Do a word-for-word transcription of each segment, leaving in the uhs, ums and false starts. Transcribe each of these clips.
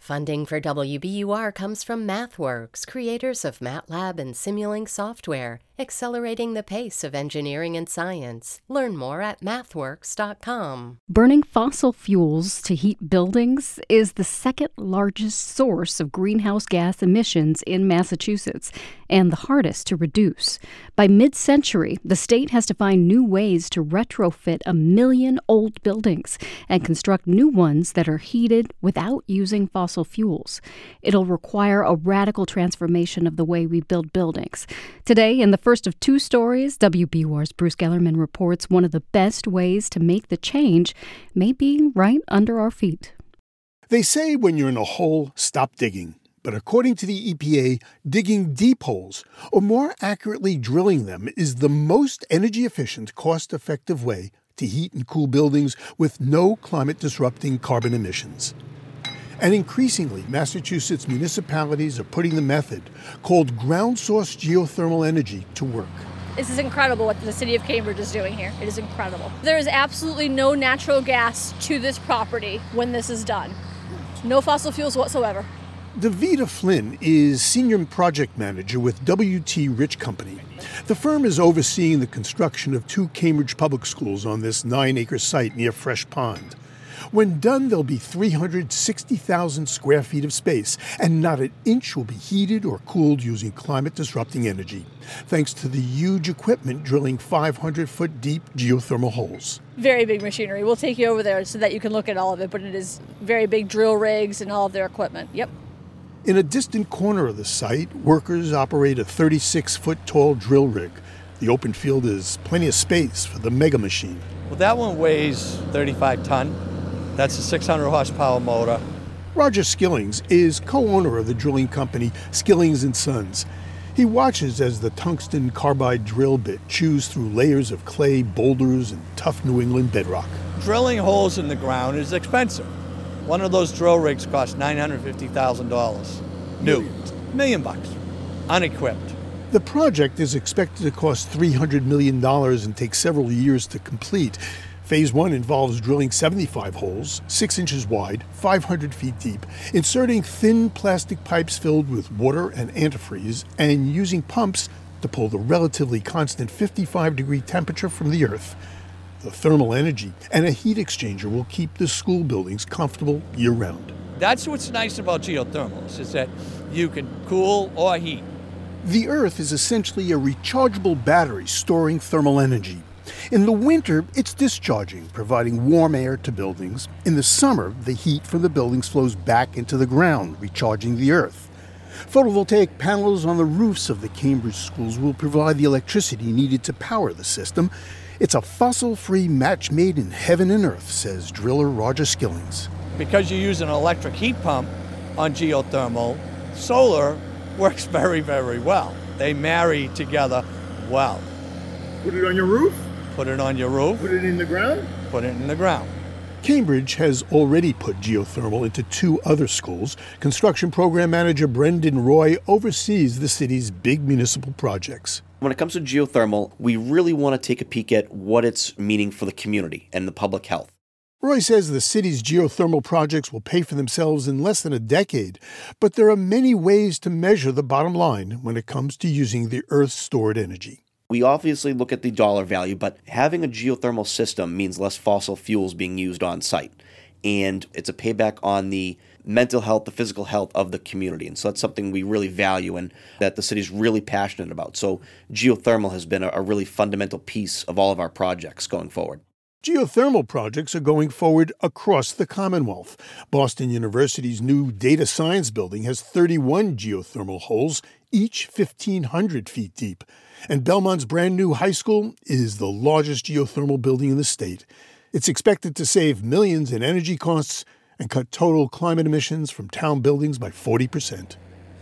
Funding for W B U R comes from MathWorks, creators of MATLAB and Simulink software, accelerating the pace of engineering and science. Learn more at mathworks dot com. Burning fossil fuels to heat buildings is the second largest source of greenhouse gas emissions in Massachusetts and the hardest to reduce. By mid-century, the state has to find new ways to retrofit a million old buildings and construct new ones that are heated without using fossil fuels. It'll require a radical transformation of the way we build buildings. Today, in the first of two stories, W B U R's Bruce Gellerman reports one of the best ways to make the change may be right under our feet. They say when you're in a hole, stop digging. But according to the E P A, digging deep holes, or more accurately drilling them, is the most energy-efficient, cost-effective way to heat and cool buildings with no climate-disrupting carbon emissions. And increasingly, Massachusetts municipalities are putting the method, called ground source geothermal energy, to work. This is incredible what the city of Cambridge is doing here. It is incredible. There is absolutely no natural gas to this property when this is done. No fossil fuels whatsoever. Davida Flynn is Senior Project Manager with W T Rich Company. The firm is overseeing the construction of two Cambridge public schools on this nine-acre site near Fresh Pond. When done, there'll be three hundred sixty thousand square feet of space, and not an inch will be heated or cooled using climate-disrupting energy, thanks to the huge equipment drilling five hundred foot deep geothermal holes. Very big machinery. We'll take you over there so that you can look at all of it, but it is very big drill rigs and all of their equipment. Yep. In a distant corner of the site, workers operate a thirty-six foot tall drill rig. The open field is plenty of space for the mega machine. Well, that one weighs thirty-five ton. That's a six hundred horsepower motor. Roger Skillings is co-owner of the drilling company Skillings and Sons. He watches as the tungsten carbide drill bit chews through layers of clay, boulders, and tough New England bedrock. Drilling holes in the ground is expensive. One of those drill rigs costs nine hundred fifty thousand dollars. New. Millions. Million bucks. Unequipped. The project is expected to cost three hundred million dollars and take several years to complete. Phase one involves drilling seventy-five holes, six inches wide, five hundred feet deep, inserting thin plastic pipes filled with water and antifreeze, and using pumps to pull the relatively constant fifty-five degree temperature from the earth. The thermal energy and a heat exchanger will keep the school buildings comfortable year-round. That's what's nice about geothermals, is that you can cool or heat. The Earth is essentially a rechargeable battery storing thermal energy. In the winter, it's discharging, providing warm air to buildings. In the summer, the heat from the buildings flows back into the ground, recharging the Earth. Photovoltaic panels on the roofs of the Cambridge schools will provide the electricity needed to power the system. It's a fossil-free match made in heaven and earth, says driller Roger Skillings. Because you use an electric heat pump on geothermal, solar works very, very well. They marry together well. Put it on your roof? Put it on your roof. Put it in the ground? Put it in the ground. Cambridge has already put geothermal into two other schools. Construction program manager Brendan Roy oversees the city's big municipal projects. When it comes to geothermal, we really want to take a peek at what it's meaning for the community and the public health. Roy says the city's geothermal projects will pay for themselves in less than a decade, but there are many ways to measure the bottom line when it comes to using the Earth's stored energy. We obviously look at the dollar value, but having a geothermal system means less fossil fuels being used on site. And it's a payback on the mental health, the physical health of the community. And so that's something we really value and that the city's really passionate about. So geothermal has been a, a really fundamental piece of all of our projects going forward. Geothermal projects are going forward across the Commonwealth. Boston University's new data science building has thirty-one geothermal holes, each fifteen hundred feet deep. And Belmont's brand new high school is the largest geothermal building in the state. It's expected to save millions in energy costs and cut total climate emissions from town buildings by forty percent.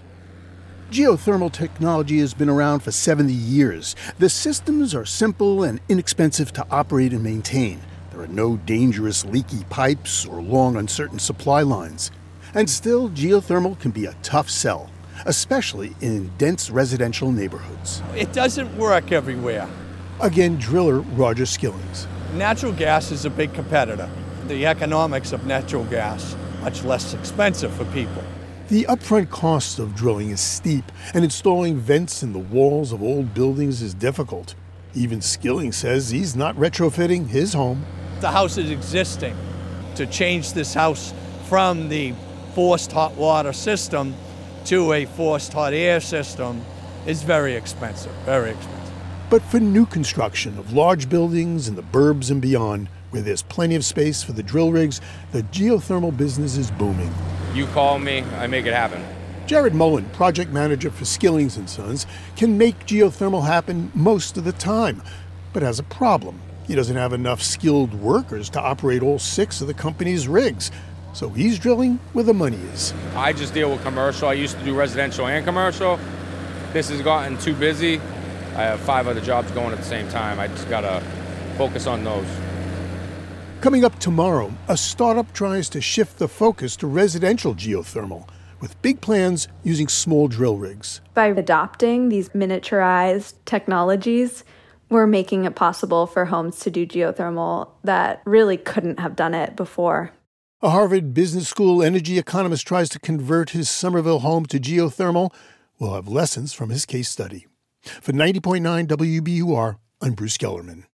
Geothermal technology has been around for seventy years. The systems are simple and inexpensive to operate and maintain. There are no dangerous leaky pipes or long uncertain supply lines. And still, geothermal can be a tough sell, especially in dense residential neighborhoods. It doesn't work everywhere. Again, driller Roger Skillings. Natural gas is a big competitor. The economics of natural gas much less expensive for people. The upfront cost of drilling is steep, and installing vents in the walls of old buildings is difficult. Even Skilling says he's not retrofitting his home. The house is existing. To change this house from the forced hot water system to a forced hot air system is very expensive, very expensive. But for new construction of large buildings in the burbs and beyond, where there's plenty of space for the drill rigs, the geothermal business is booming. You call me, I make it happen. Jared Mullen, project manager for Skillings and Sons, can make geothermal happen most of the time, but has a problem. He doesn't have enough skilled workers to operate all six of the company's rigs, so he's drilling where the money is. I just deal with commercial. I used to do residential and commercial. This has gotten too busy. I have five other jobs going at the same time. I just gotta focus on those. Coming up tomorrow, a startup tries to shift the focus to residential geothermal, with big plans using small drill rigs. By adopting these miniaturized technologies, we're making it possible for homes to do geothermal that really couldn't have done it before. A Harvard Business School energy economist tries to convert his Somerville home to geothermal. We'll have lessons from his case study. For ninety point nine W B U R, I'm Bruce Gellerman.